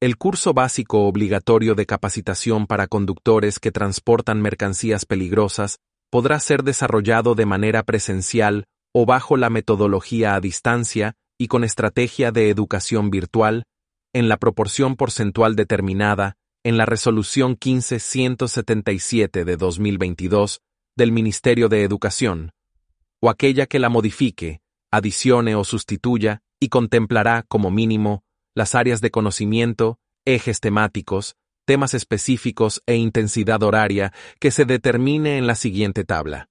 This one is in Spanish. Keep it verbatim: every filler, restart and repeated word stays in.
El curso básico obligatorio de capacitación para conductores que transportan mercancías peligrosas podrá ser desarrollado de manera presencial o bajo la metodología a distancia y con estrategia de educación virtual, en la proporción porcentual determinada en la Resolución quince punto ciento setenta y siete de dos mil veintidós del Ministerio de Educación, o aquella que la modifique, adicione o sustituya y contemplará, como mínimo, las áreas de conocimiento, ejes temáticos, temas específicos e intensidad horaria que se determine en la siguiente tabla.